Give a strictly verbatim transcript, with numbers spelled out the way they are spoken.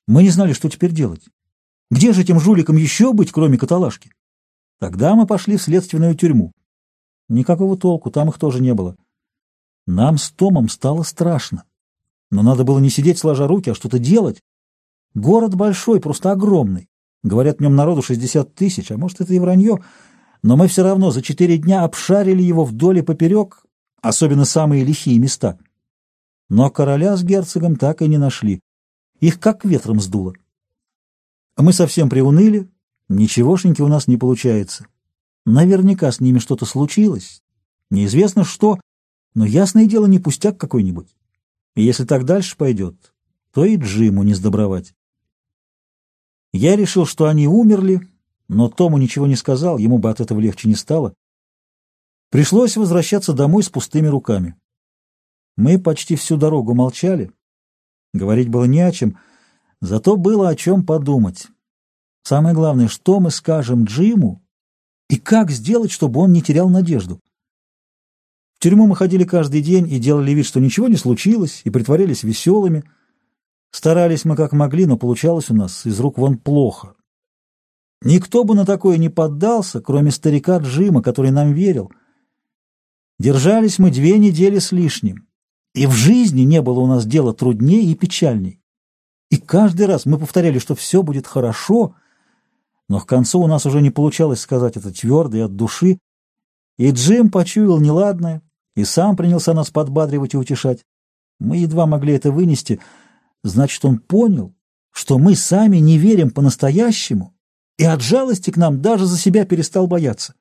Мы не знали, что теперь делать. Где же этим жуликам еще быть, кроме каталажки? Тогда мы пошли в следственную тюрьму. Никакого толку, там их тоже не было. Нам с Томом стало страшно. Но надо было не сидеть сложа руки, а что-то делать. Город большой, просто огромный. Говорят, в нем народу шестьдесят тысяч, а может, это и вранье. Но мы все равно за четыре дня обшарили его вдоль и поперек, особенно самые лихие места. Но короля с герцогом так и не нашли. Их как ветром сдуло. Мы совсем приуныли, ничегошеньки у нас не получается. Наверняка с ними что-то случилось. Неизвестно что, но ясное дело не пустяк какой-нибудь. И если так дальше пойдет, то и Джиму не сдобровать. Я решил, что они умерли, но Тому ничего не сказал, ему бы от этого легче не стало. Пришлось возвращаться домой с пустыми руками. Мы почти всю дорогу молчали. Говорить было не о чем, зато было о чем подумать. Самое главное, что мы скажем Джиму и как сделать, чтобы он не терял надежду. В тюрьму мы ходили каждый день и делали вид, что ничего не случилось, и притворялись веселыми. Старались мы как могли, но получалось у нас из рук вон плохо. Никто бы на такое не поддался, кроме старика Джима, который нам верил. Держались мы две недели с лишним, и в жизни не было у нас дела труднее и печальней. И каждый раз мы повторяли, что все будет хорошо, но к концу у нас уже не получалось сказать это твердо и от души, и Джим почуял неладное и сам принялся нас подбадривать и утешать. Мы едва могли это вынести. Значит, он понял, что мы сами не верим по-настоящему, и от жалости к нам даже за себя перестал бояться.